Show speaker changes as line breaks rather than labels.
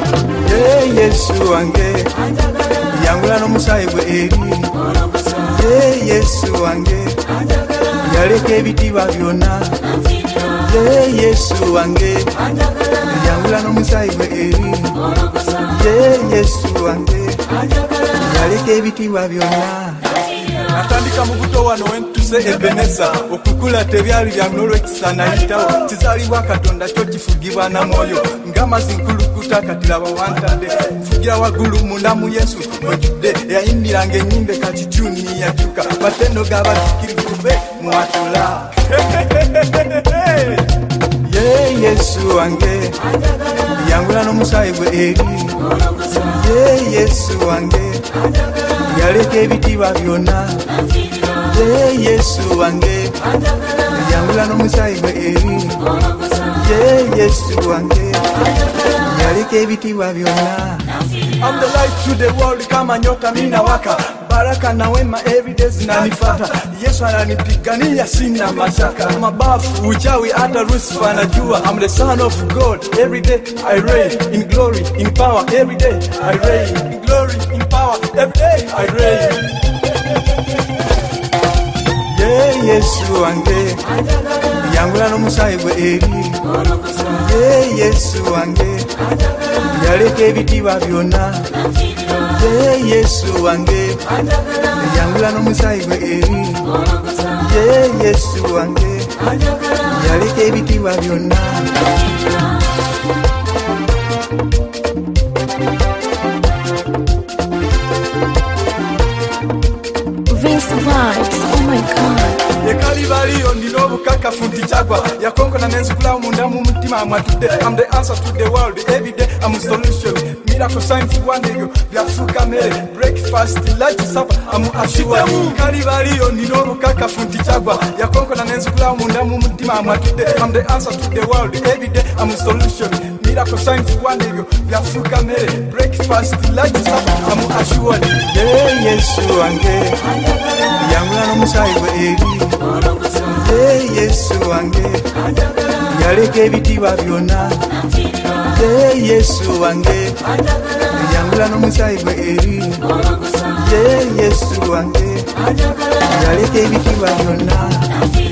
Yesu wange yangula n'omusaayi gwe eri Yesu wange yaleka ebitiibwa byonna Yesu wange yangula n'omusaayi gwe eri Yesu wange yaleka ebitiibwa byonna. Natandika mu buto wano wentuse Ebeneza okukula tebyali byange n'olwekisa nayitawo kizaalibwa Katonda kyo kifugibwa na mwoyo ng'amazzi nkulukuta kati laba wantadde nfugira waggulu munda mu Yesu mwejjudde eyayimbiranga ennyimbe kati tuni yakyuka batendo g'abazikirivu be mwatula Yesu wange yangula n'omusaayi gwe eri Yesu wange yaleka ebitiibwa byonna Yesu wange yangula n'omusaayi gwe eri Yesu wange yaleka ebitiibwa byonna. I'm the light to the world kama nyota mina waka baraka na wema everyday zinanifata Yesu ananipigania sina mashaka mabafu uchawi hata Lucifer anajua I'm the son of God every day I reign in glory in power every day I reign in glory in power every day I reign. Yesu wange yangula n'omusaayi gwe eri Yesu wange yaleka ebitiibwa byonna Yesu wange yangula n'omusaayi gwe eri Yesu wange yaleka ebitiibwa byonna.
Vince Vibes, oh my God.
Yekalibaliyo ndino obukakafu nti kyagwa yakonkona nenzikulawo munda mu mutima amwatudde I'm the answer to the world every day I'm a solution miracle signs wonder byafuuka mere breakfast lunch supper I'm assured yekalibaliyo ndino obukakafu nti kyagwa yakonkona nenzikulawo munda mu mutima amwatudde I'm the answer to the world every day I'm a solution miracle signs wonder byafuuka mere breakfast lunch supper I'm assured. Yesu wange yangula n'omusaayi gwe eri Yesu wange yaleka ebitiibwa byonna Yesu wange yangula n'omusaayi gwe eri Yesu wange yaleka ebitiibwa byonna.